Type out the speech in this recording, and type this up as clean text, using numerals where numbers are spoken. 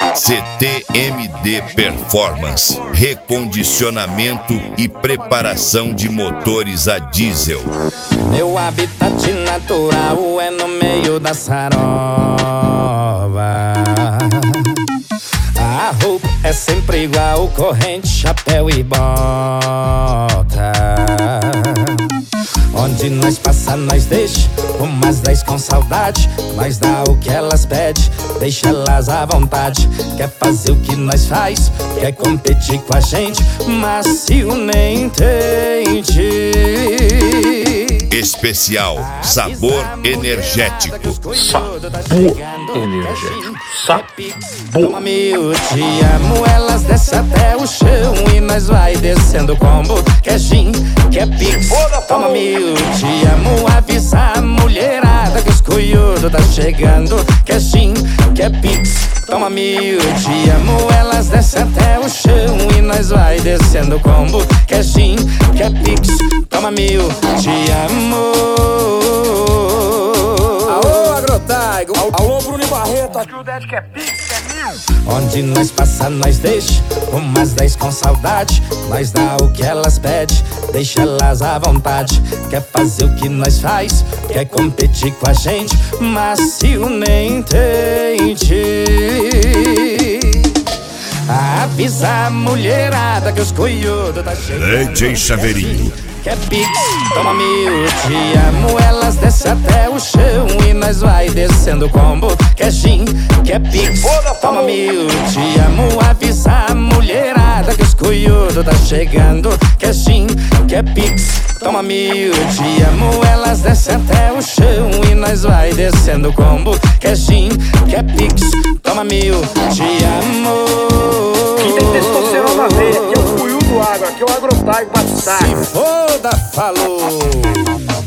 CTMD Performance, recondicionamento e preparação de motores a diesel. Meu habitat natural é no meio da sarova. A roupa é sempre igual, corrente, chapéu e bota. Onde nós passa, nós deixa umas 10 com saudade. Nós dá o que elas pedem, deixa elas à vontade. Quer fazer o que nós faz, quer competir com a gente, macio nem tente. Especial Sabor Energético. Sabor energético. Sabor. Te amo, elas descem até o chão e nós vai descendo combo. Quer gin, quer pix, toma mil. Te amo, avisa a mulherada que os cunhudos tá chegando. Quer gin, quer pix, toma mil. Te amo, elas descem até o chão e nós vai descendo combo. Quer gin, quer pix, toma mil. Te amo. Alô, Agrotaigo. Alô, Bruno Barreto. Aqui o Ded quer pix, quer mil. Onde nós passa, nós deixa umas 10 com saudade. Nós dá o que elas pedem, deixa elas à vontade. Quer fazer o que nós faz, quer competir com a gente, macio nem tente. Avisa a mulherada que os cunhudos tá chegando. DJ Chaveirinho. Quer pix, toma mil. Te amo, elas descem até o chão e nós vai descendo combo. Quer gin, quer pix, toma mil. Te amo, avisa a mulherada que os cunhudos tá chegando. Quer gin, quer pix, toma mil. Te amo, elas descem até o chão e nós vai descendo combo. Quer gin, quer pix, toma mil. Te amo. Quem tem testosterona verde, aqui é o Cunhudo Agro, aqui é o Agrotaigo Batalha. Se foda, falou.